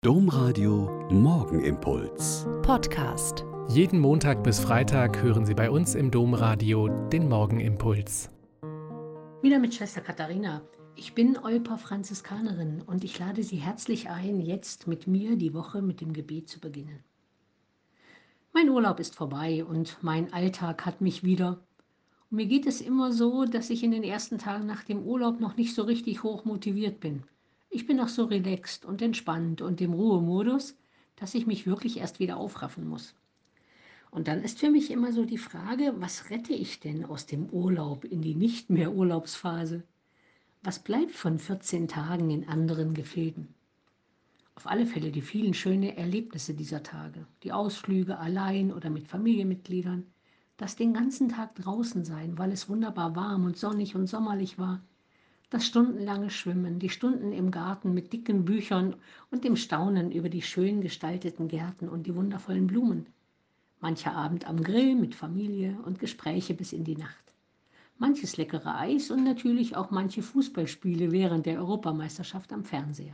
Domradio Morgenimpuls. Podcast. Jeden Montag bis Freitag hören Sie bei uns im Domradio den Morgenimpuls. Wieder mit Schwester Katharina. Ich bin Olper Franziskanerin und ich lade Sie herzlich ein, jetzt mit mir die Woche mit dem Gebet zu beginnen. Mein Urlaub ist vorbei und mein Alltag hat mich wieder. Und mir geht es immer so, dass ich in den ersten Tagen nach dem Urlaub noch nicht so richtig hoch motiviert bin. Ich bin noch so relaxed und entspannt und im Ruhemodus, dass ich mich wirklich erst wieder aufraffen muss. Und dann ist für mich immer so die Frage, was rette ich denn aus dem Urlaub in die nicht mehr Urlaubsphase? Was bleibt von 14 Tagen in anderen Gefilden? Auf alle Fälle die vielen schönen Erlebnisse dieser Tage, die Ausflüge allein oder mit Familienmitgliedern, das den ganzen Tag draußen sein, weil es wunderbar warm und sonnig und sommerlich war, das stundenlange Schwimmen, die Stunden im Garten mit dicken Büchern und dem Staunen über die schön gestalteten Gärten und die wundervollen Blumen. Mancher Abend am Grill mit Familie und Gespräche bis in die Nacht. Manches leckere Eis und natürlich auch manche Fußballspiele während der Europameisterschaft am Fernseher.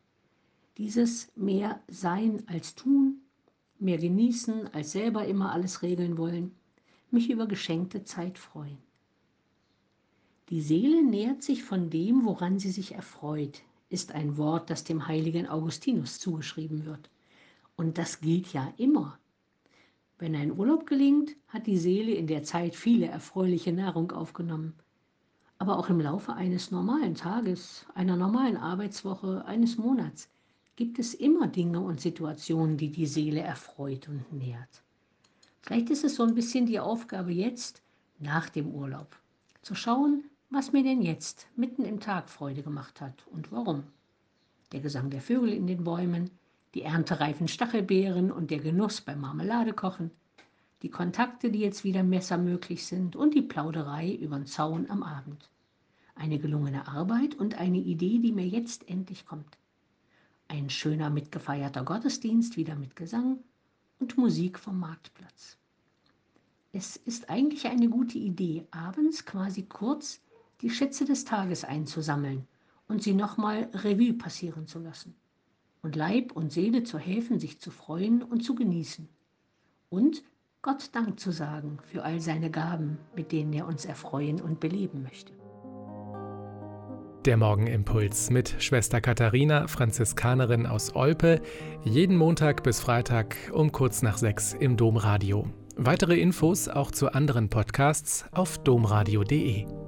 Dieses mehr sein als tun, mehr genießen als selber immer alles regeln wollen, mich über geschenkte Zeit freuen. Die Seele nährt sich von dem, woran sie sich erfreut, ist ein Wort, das dem heiligen Augustinus zugeschrieben wird. Und das gilt ja immer. Wenn ein Urlaub gelingt, hat die Seele in der Zeit viele erfreuliche Nahrung aufgenommen. Aber auch im Laufe eines normalen Tages, einer normalen Arbeitswoche, eines Monats gibt es immer Dinge und Situationen, die die Seele erfreut und nährt. Vielleicht ist es so ein bisschen die Aufgabe jetzt, nach dem Urlaub, zu schauen, was mir denn jetzt mitten im Tag Freude gemacht hat und warum. Der Gesang der Vögel in den Bäumen, die erntereifen Stachelbeeren und der Genuss beim Marmeladekochen, die Kontakte, die jetzt wieder messermöglich sind und die Plauderei übern Zaun am Abend. Eine gelungene Arbeit und eine Idee, die mir jetzt endlich kommt. Ein schöner mitgefeierter Gottesdienst, wieder mit Gesang und Musik vom Marktplatz. Es ist eigentlich eine gute Idee, abends quasi kurz die Schätze des Tages einzusammeln und sie nochmal Revue passieren zu lassen. Und Leib und Seele zu helfen, sich zu freuen und zu genießen. Und Gott Dank zu sagen für all seine Gaben, mit denen er uns erfreuen und beleben möchte. Der Morgenimpuls mit Schwester Katharina, Franziskanerin aus Olpe, jeden Montag bis Freitag um kurz nach 6 im Domradio. Weitere Infos auch zu anderen Podcasts auf domradio.de.